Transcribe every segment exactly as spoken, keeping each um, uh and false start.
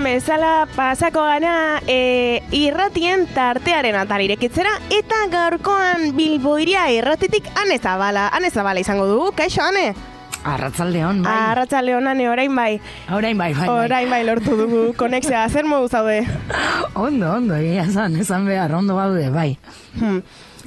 bezala pasako gana e, irratien tartearen atal irekitzera eta gaurkoan Bilbo Hiria irratitik Ane Zabala. Ane Zabala izango dugu, kaixo Ane? Arratsaldeon, bai. Arratsaldeon, Ane, orain bai. Orain bai, bai. Orain bai lortu dugu konexioa, zer modu zaude? Ondo, ondo, egia zan, esan behar, ondo baude, bai. Hmm.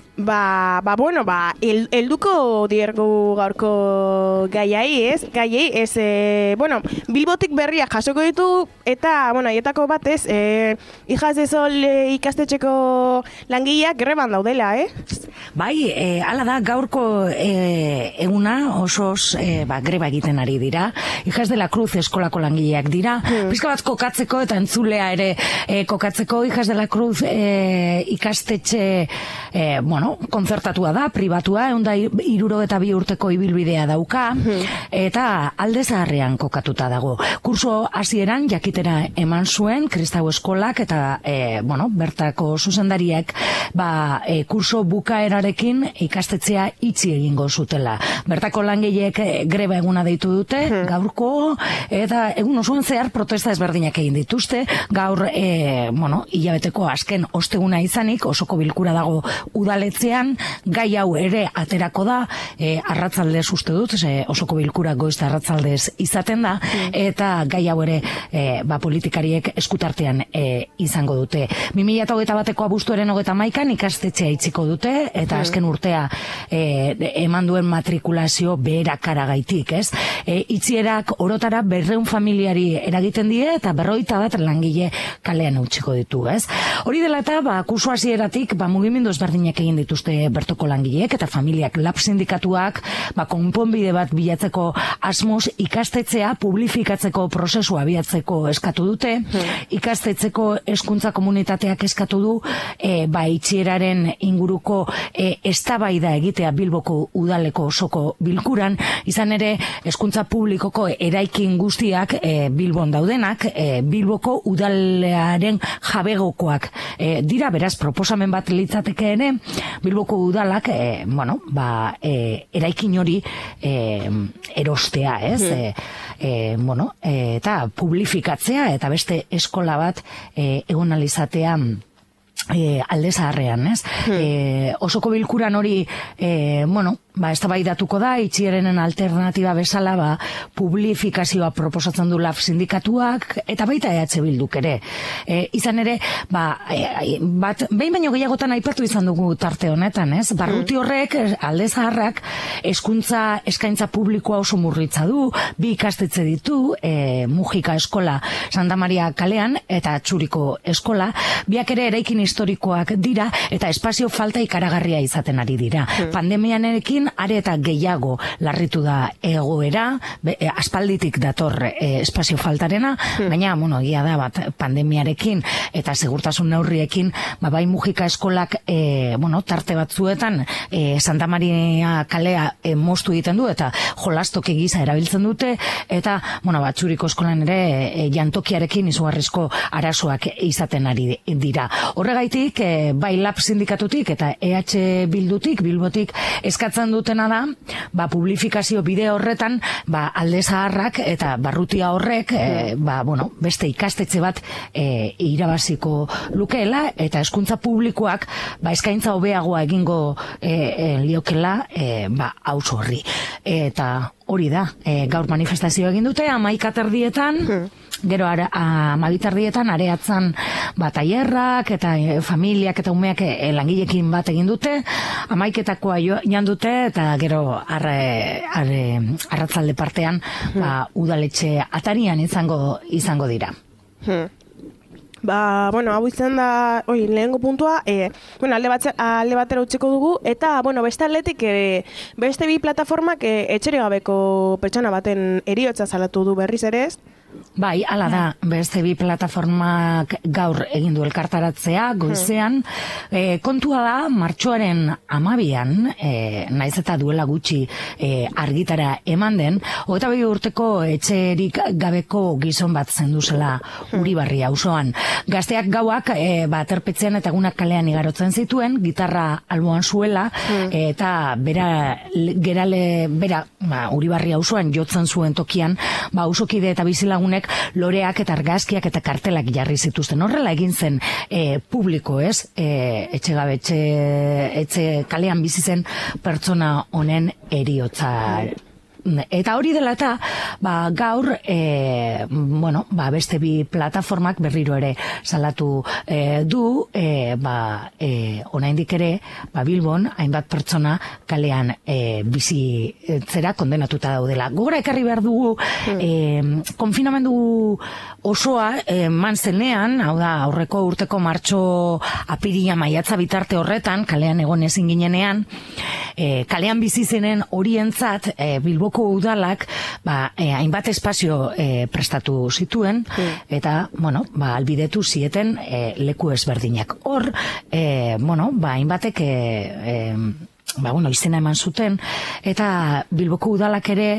Ba, ba, bueno, ba, el, elduko diergu gaurko gaiai, ez? Gaiai, ez, e, bueno, Bilbotik berriak jasoko ditu, eta, bueno, aietako batez, e, Hijas de Sol e, ikastetxeko langileak greban daudela, eh? Bai, e, ala da, gaurko e, eguna osoz e, ba, greba egiten ari dira. Hijas de la Cruz eskolako langileak dira. Hmm. Pizka bat kokatzeko eta entzulea ere e, kokatzeko Hijas de la Cruz e, ikastetxe, e, bueno, kontzertatua da, pribatua, eunda iruro eta bi urteko ibilbidea dauka, eta alde zaharrean kokatuta dago. Kurso hasieran jakitera eman zuen, Kristau eskolak, eta, e, bueno, bertako zuzendariek, ba, e, kurso bukaerarekin ikastetxea itxi egingo zutela. Bertako langileek greba eguna deitu dute, gaurko, eta egun osoan zehar protesta ezberdinak egin dituzte, gaur, e, bueno, hilabeteko azken osteguna izanik, osoko bilkura dago udalet gai hau ere aterako da, e, arratzaldez uste dut, e, osoko bilkura goizta arratzaldez izaten da, eta gai hau ere e, ba, politikariek eskutartean e, izango dute. bi mila hogeita bateko abuztuaren hogeita hamaikan ikastetxea itziko dute, eta azken urtea e, eman duen matrikulazio beherakaragaitik, ez? E, itzierak orotara berreun familiari eragiten die, eta berroita bat langile kalean utziko ditu, ez? Hori dela eta, ba, kurso hasieratik, ba, mugimendu ezberdinak egin dituzte bertoko langileek eta familiak lab sindikatuak ba, konponbide bat bilatzeko asmoz ikastetxea publifikatzeko prozesua abiatzeko eskatu dute, hmm. ikastetxeko hezkuntza komunitateak eskatu du e, ba, itxieraren inguruko e, eztabaida egitea Bilboko udaleko osoko bilkuran, izan ere hezkuntza publikoko eraikin guztiak e, Bilbon daudenak, e, Bilboko udalearen jabegokoak e, dira, beraz proposamen bat litzateke ere Bilboko udalak, e, bueno, ba, e, eraikin hori e, erostea, ez? Mm. E, e, bueno, e, eta publifikatzea eta beste eskola bat e, egon alizatea e, alde zaharrean, ez? Mm. E, osoko bilkuran hori, e, bueno, ba, eztabaidatuko da, itxierenen alternatiba bezala, ba, publifikazioa proposatzen du lab sindikatuak, eta baita E H Bilduk ere. E, izan ere, ba, e, bat, behin baino gehiagotan aipatu izan dugu tarte honetan, ez? Barruti horrek, alde zaharrak, hezkuntza eskaintza publikoa oso murritza du, bi ikastetxe ditu, e, Mujika eskola Santa Maria kalean, eta Txuriko eskola, biak ere eraikin historikoak dira, eta espazio falta ikaragarria izaten ari dira. Hmm. Pandemianekin are eta gehiago larritu da egoera, be, e, aspalditik dator e, espazio faltarena, hmm. baina, bueno, egia da, bat, pandemiarekin eta segurtasun neurriekin, ba, bai Mujika eskolak, e, bueno, tarte batzuetan, e, Santa Maria kalea e, moztu egiten du, eta jolastoki gisa erabiltzen dute, eta, bueno, bat, Txuriko eskolan ere, e, jantokiarekin izugarrizko arazoak izaten ari dira. Horregaitik, e, bai lab sindikatutik eta E H Bildutik, Bilbotik, eskatzen dutena da, ba, publifikazio bide horretan, ba, alde zaharrak eta barrutia horrek, e, ba, bueno, beste ikastetxe bat e, irabaziko lukeela, eta hezkuntza publikoak, ba, eskaintza hobeagoa egingo e, e, liokela, e, ba, haus horri. Eta hori da, e, gaur manifestazio egin dute, hamaika terdietan, gero amabitardietan areatzen ba, tailerrak eta e, familiak eta umeak e, langilekin bat egin dute, hamaiketakoa joan dute, eta gero arre, arre, arratzalde partean ba, udaletxe atarian izango izango dira. Hmm. Ba, bueno, hau izan da, oi, lehengo puntua, e, bueno, alde, batze, alde batera utziko dugu, eta, bueno, beste atletik, e, beste bi plataformak e, etxere gabeko pertsona baten heriotza salatu du berriz ere ez? Bai, ala da, beste bi plataformak gaur egin du elkartaratzea, goizean. E, kontua da, martxoaren amabian, e, naiz eta duela gutxi e, argitara eman den, hogeita bi urteko etxerik gabeko gizon bat zenduzela Uribarri auzoan. Gazteak gauak, e, ba, aterpetzean eta egunak kalean igarotzen zituen, gitarra alboan zuela, e, eta bera, gerale, bera, ba, Uribarri auzoan jotzen zuen tokian, ba, auzokide eta bizilagune lagunek loreak eta argazkiak eta kartelak jarri zituzten. Horrela egin zen e, publiko, ez? E, etxe gabe, etxe, etxe kalean bizi zen pertsona honen eriotza. Eta hori dela eta, ba, gaur, e, bueno, ba, beste bi plataformak berriro ere salatu e, du, e, ba, e, oraindik ere, ba, Bilbon, hainbat pertsona kalean e, bizitzera kondenatuta daudela. Gogora ekarri behar dugu, e, konfinamendu osoa eman zenean, hau da, aurreko urteko martxo apiria maiatza bitarte horretan, kalean egon ezin ginenean, e, kalean bizi zenen horientzat, e, Bilboko udalak ba, eh, hainbat espazio eh, prestatu zituen eta bueno, ba, albidetu zieten eh, leku ezberdinak. Hor, eh, bueno, ba, hainbatek eh, eh, ba, bueno, izena eman zuten eta Bilboko udalak ere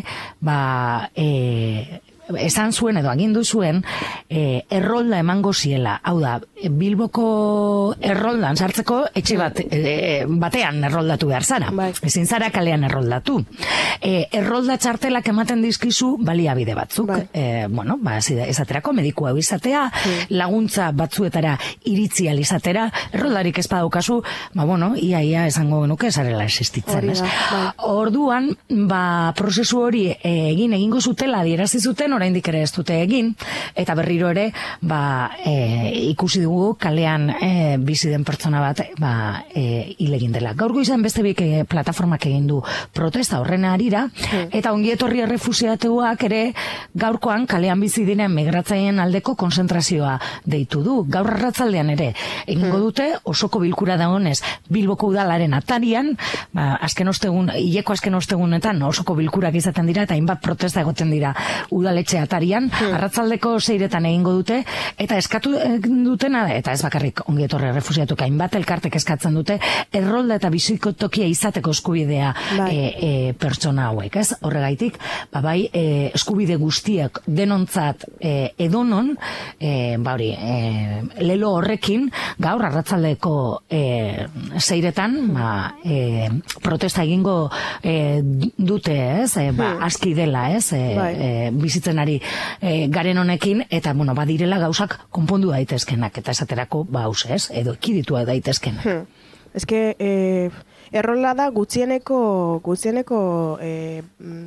ba, eh, esan zuen edo agindu zuen e, errolda emango ziela. Hau da, Bilboko erroldan sartzeko etxe bat, e, batean erroldatu behar zara. Bai. Ezin zara kalean erroldatu. E, errolda txartelak ematen dizkizu baliabide batzuk. Bai. E, bueno, ba, esaterako mediku hau izatea, sí. laguntza batzuetara iritzi alizatera, erroldarik ez badaukazu, ba, bueno, ia, ia esango genuke zarela existitzen. Ez? Bai. Orduan, ba, prozesu hori e, egin egingo zutela adierazi zuten, oraindik ere ez dute egin, eta berriro ere ba, e, ikusi dugu kalean e, bizi den pertsona bat ba, e, hil egin dela. Gaur goizan beste bik e, plataformak egin du protesta horren harira, eta ongietorri errefuxiatuak ere gaurkoan kalean bizi diren migratzaien aldeko konzentrazioa deitu du. Gaur arratzaldean ere egingo dute osoko bilkura dagonez Bilboko udalaren atarian, ba, azken ostegun, hileko azken ostegunetan osoko bilkurak izaten dira eta hainbat protesta egoten dira udaletxe atarian, hmm. arratzaldeko seiretan egingo dute, eta eskatu dutena, eta ez bakarrik ongietorri errefuxiatuak hainbat elkartek eskatzen dute, errolda eta bizikotokia izateko eskubidea bai. e, e, pertsona hauek, ez? Horregaitik, ba bai, e, eskubide guztiak denontzat e, edonon, e, ba hori, e, lelo horrekin, gaur arratzaldeko e, seiretan, ba, e, protesta egingo e, dute, ez? E, ba, hmm. aski dela, ez? E, bai. e, bizitzen ari e, garen honekin, eta, bueno, badirela gauzak konpondu daitezkenak, eta esaterako, ba, hause, ez, edo ekiditua daitezkenak. Hmm. Ez que, eh, errola da gutxieneko, gutxieneko, eh,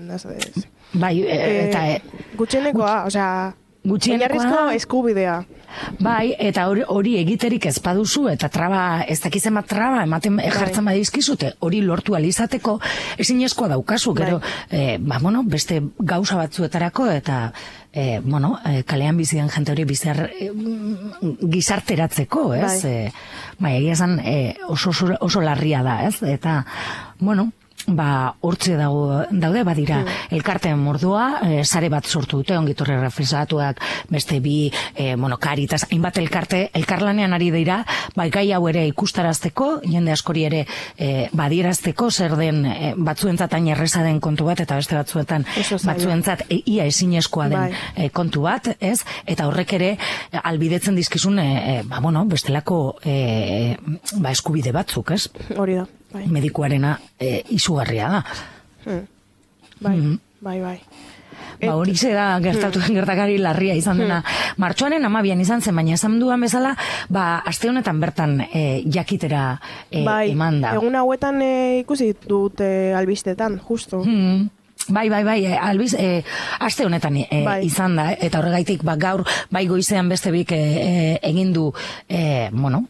ez, bai, e, eta... E, gutxienekoa, osea, gutxienekoa eskubidea. Bai, eta hori, hori egiterik ez baduzu, eta traba, ez dakizen bat traba, ematen jartzen bai. badizkizute, hori lortu alizateko, ezinezkoa daukazu, gero, bai. e, ba, bueno, beste gauza batzuetarako, eta, e, bueno, e, kalean bizien jente hori bizar, e, gizarteratzeko, ez? Bai, e, bai egia esan, e, oso, oso, oso larria da, ez? Eta, bueno, ba, hortze dago, daude, badira, mm. elkarteen mordua, e, sare bat sortu dute, ongitorri refresatuak, beste bi, e, bueno, Caritas, hainbat elkarte, elkarlanean ari dira, bai gai hau ere ikustarazteko, jende askori ere e, badierazteko, zer den e, batzuentzat hain erreza den kontu bat, eta beste batzuetan batzuentzat e, ia ezinezkoa den e, kontu bat, ez? Eta horrek ere, albidetzen dizkizun, e, e, ba, bueno, bestelako e, ba, eskubide batzuk, ez? Hori da. Bai. Medikuarena e, izugarria da. Hmm. Bai, mm-hmm. bai, bai. Ba, hori ze da gertatu hmm. gertakari larria izan dena. Hmm. Martxoaren amabian izan zen, baina esan duan bezala, ba, aste honetan bertan e, jakitera e, bai, eman da. Egun hauetan e, ikusi dut e, albistetan, justo. Hmm. Bai, bai, bai, albiz, e, aste honetan e, bai. izan da, eta horregaitik, ba, gaur, bai goizean beste bik e, e, egin du, e, bueno,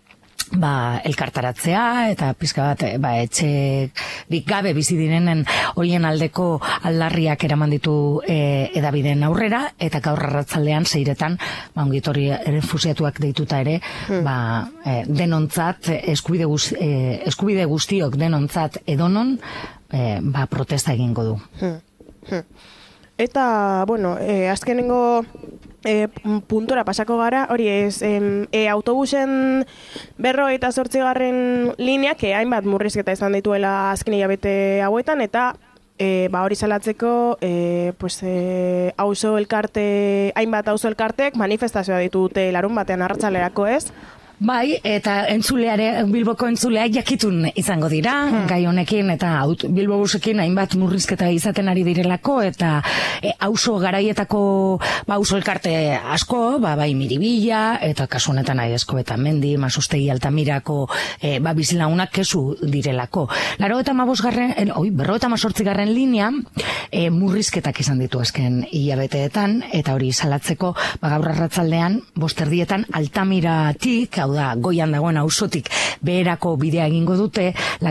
ba, elkartaratzea eta pizka bat ba, etxerik gabe bizi direnen horien aldeko aldarriak eraman ditu e, edabideen aurrera, eta gaur arratzaldean seiretan ba, ongitorri errefuxiatuak deituta ere hmm. ba, e, denontzat eskubide, guz, e, eskubide guztiok denontzat edonon e, ba, protesta egingo du. Hmm. Hmm. Eta, bueno, e, azkenengo E, puntora pasako gara, hori ez, em, e, autobusen berro eta zortzigarren lineak, e, hainbat murrizketa izan dituela azken hilabete hauetan, eta e, ba, hori salatzeko, e, pues, e, auzo elkarte, hainbat auzo elkartek manifestazioa ditute larun batean arratsalerako, ez? Bai, eta entzuleare, Bilboko entzuleak jakitun izango dira, hmm. gai honekin, eta aut, Bilbo busekin hainbat murrizketa izaten ari direlako, eta e, auzo garaietako ba, auzo elkarte asko, ba, bai Miribilla, eta kasu honetan Aizko eta Mendi, Masustegi Altamirako e, ba, bizilagunak kesu direlako. Laro eta mabosgarren, oi, berro eta mazortzigarren linea, e, murrizketak izan ditu azken hilabeteetan, eta hori salatzeko, ba, gaur arratzaldean, bosterdietan Altamiratik, hau da, goian dagoen auzotik beherako bidea egingo dute,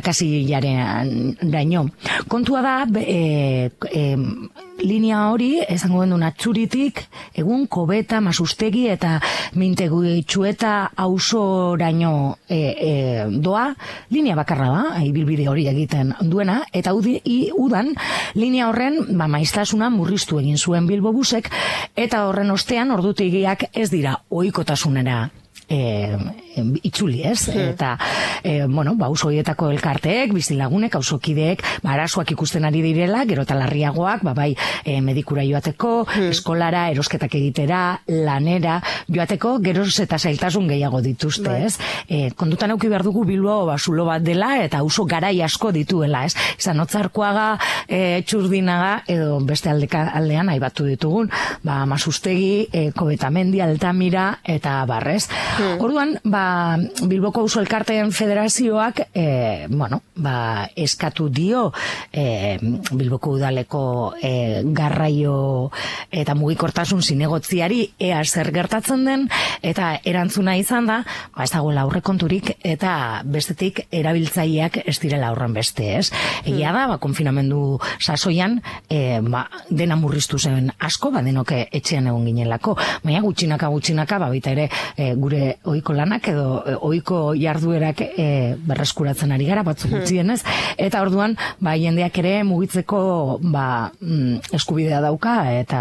lakasillaren daño. Kontua da, e, e, linea hori, esango gendu Atxuritik, egun Kobeta, Masustegi eta Minteguitxueta auzoraino e, e, doa, linea bakarra da, ibilbide hori egiten duena, eta udi, i, udan, linea horren, ba, maiztasuna murriztu egin zuen Bilbo busek, eta horren ostean ordutegiak ez dira ohikotasunera E, itzuli, ez? Hmm. Eta, e, bueno, ba, auzo horietako elkarteek, bizilagunek, auzokideek, ba, arazoak ikusten ari direla, gero eta larriagoak, ba, bai, e, medikura joateko, hmm. eskolara, erosketak egitera, lanera, joateko, geroz eta zailtasun gehiago dituzte, bai. Ez? E, kondutan auki behar dugu Bilbo, ba, zulo bat dela, eta auzo garai asko dituela, ez? Izan, Otzarkoaga, e, Txurdinaga, edo beste aldeka, aldean, aibatu ditugun, ba, Masustegi, e, Kobetamendi, Altamira, eta barrez. Hmm. Orduan, ba, Bilboko auzo elkarteen federazioak, e, bueno, ba, eskatu dio e, Bilboko udaleko e, garraio eta mugikortasun zinegotziari ea zer gertatzen den, eta erantzuna izan da, ba, ez dagoela aurrekonturik, eta bestetik erabiltzaileak ez direla horren beste, ez? Egia da, ba, konfinamendu sasoian, e, ba, dena murriztu zen asko, ba, denoke etxean egon ginelako, baina gutxinaka gutxinaka, ba, baita ere, e, gure ohiko lanak edo ohiko jarduerak e, berreskuratzen ari gara batzuk gutxienez, eta orduan ba jendeak ere mugitzeko ba eskubidea dauka, eta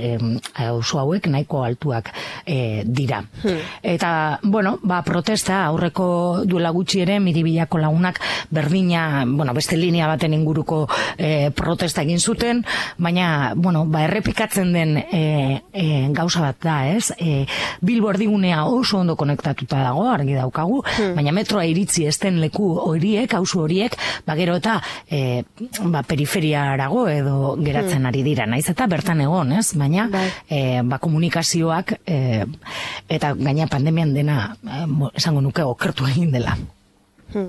auzo hauek nahiko altuak e, dira. Hmm. Eta bueno, ba protesta aurreko duela gutxi ere Miribillako lagunak berdina, bueno, beste linea baten inguruko e, protesta egin zuten, baina bueno, ba errepikatzen den e, e, gauza bat da, ez? E, Bilbo erdigunea oso ondo konektatuta dago, argi daukagu, hmm. baina metroa iritzi esten leku horiek, auzo horiek, ba gero eta e, ba, periferiarago edo geratzen hmm. ari dira, naiz eta bertan egon, ez? Baina e, ba, komunikazioak e, eta gaina pandemian dena e, esango nuke okertu egin dela. Hmm.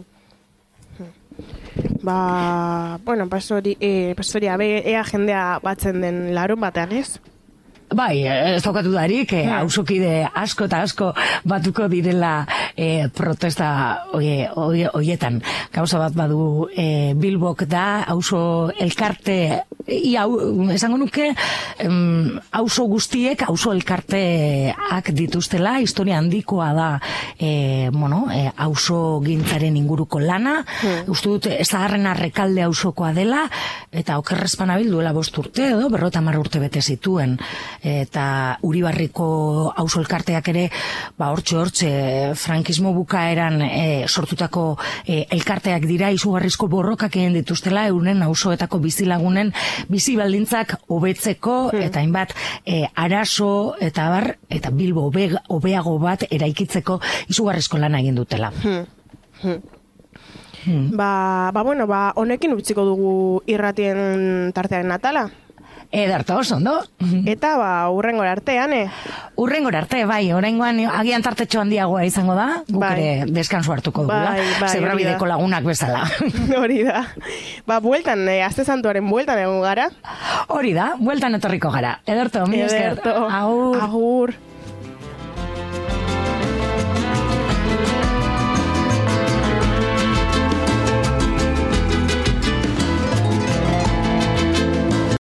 Ba, bueno, pasori, e, pasori, abe, ea jendea batzen den larun batean, ez? Bai, ez daukatu darik, eh, auzokide asko eta asko batuko direla eh, protesta horietan. Gauza bat badu eh, Bilbok da, auzo elkarte, ia, esango nuke, em, auzo guztiek, auzo elkarteak dituztela, historia handikoa da, eh, bueno, eh, auzo gintzaren inguruko lana, hmm. uste dut, Zaharrena Rekalde auzokoa dela, eta okerrezpanabil duela bost urte, edo, berrota hamar urte bete zituen, eta Uribarriko auzo elkarteak ere ba hortxe hortxe frankismo bukaeran e, sortutako e, elkarteak dira, izugarrizko borrokak egin dituztela euren auzoetako bizilagunen bizi baldintzak hobetzeko hmm. eta hainbat e, arazo eta bar eta Bilbo hobeago bat eraikitzeko izugarrizko lana egin dutela. Hmm. Hmm. Hmm. Ba, ba bueno, ba honekin utziko dugu irratien tartearen atala. Ederto, oso, ondo? Eta, ba, urrengora artean, eh? Urrengora arte, bai, oraingoan agian tartetxo handiagoa izango da, guk bai. ere deskansu hartuko dugula, bai, bai, zebrabideko lagunak bezala. Hori da. Ba, bueltan, eh, Aste Santuaren bueltan egon gara. Hori da, bueltan etorriko gara. Ederto, mi esker. Ederto. Agur. Agur.